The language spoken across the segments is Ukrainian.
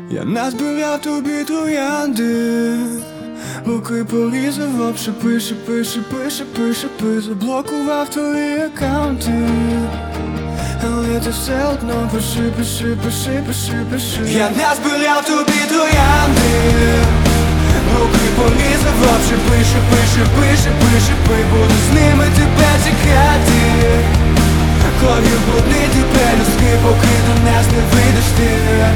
Я назбирав тобі троянди, руки порізав об шипи, шипи, шипи, шипи, шипи. Заблокував твої аккаунти, але ти все одно пиши, пиши, пиши, пиши, пиши. Я назбирав тобі троянди, руки порізав об шипи, шипи, шипи, шипи, шипи. Буду з ними тебе чекати, кров'ю бруднити пелюстки, поки до нас не вийдеш ти.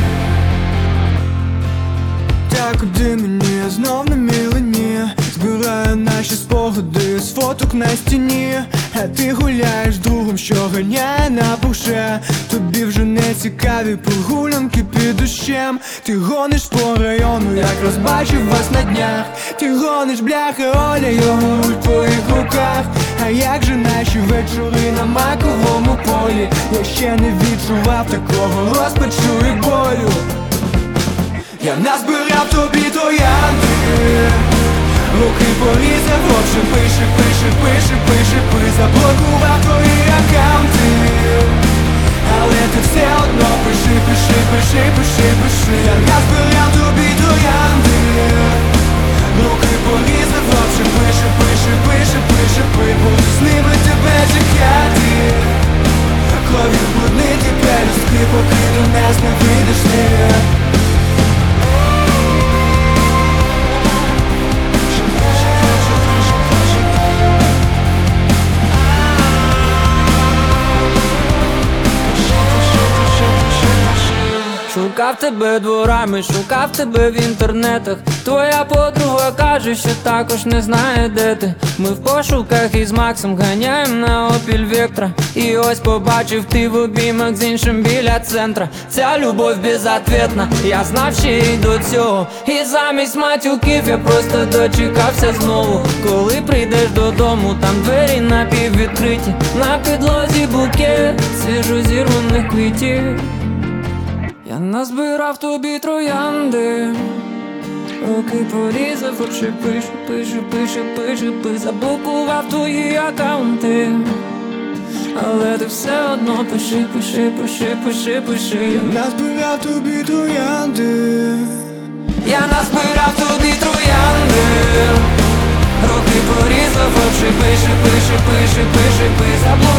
Та куди мені знов на мілені, збираю наші спогади з фоток на стіні. А ти гуляєш з другом, що ганяє на Порше. Тобі вже не цікаві прогулянки під дощем. Ти гониш по району, як розбачив вас на днях. Ти гониш, бляха, Оля, його руль в твоїх руках. А як же наші вечори на маковому полі? Я ще не відчував такого розпачу і болю. Я назбирав тобі троянди, руки порізав об шипи, шипи, шипи, шипи, шипи. Заблокував твої аккаунти, але ти все одно пиши, пиши, пиши, пиши, пиши. Я назбирав тобі троянди, руки порізав об шипи, шипи, шипи, шипи, шипи. Буду з ними тебе чекати, кров'ю бруднити пелюстки, поки до нас не вийдеш ти. Шукав тебе дворами, шукав тебе в інтернетах. Твоя подруга каже, що також не знає, де ти. Ми в пошуках із Максом ганяєм на Opel Vectra. І ось побачив ти в обіймах з іншим біля центра. Ця любов безответна, я знав ще й до цього. І замість матюків я просто дочекався знову. Коли прийдеш додому, там двері напіввідкриті. На підлозі букет свіжо зірваних квітів. Я назбирав тобі троянди, руки порізав об шипи, шипи, шипи, шипи, шипи. Заблокував твої аккаунти, але ти все одно пиши, пиши, пиши, пиши, пиши. Я назбирав тобі троянди, я назбирав тобі троянди, руки порізав об шипи, шипи, шипи, шипи, шипи.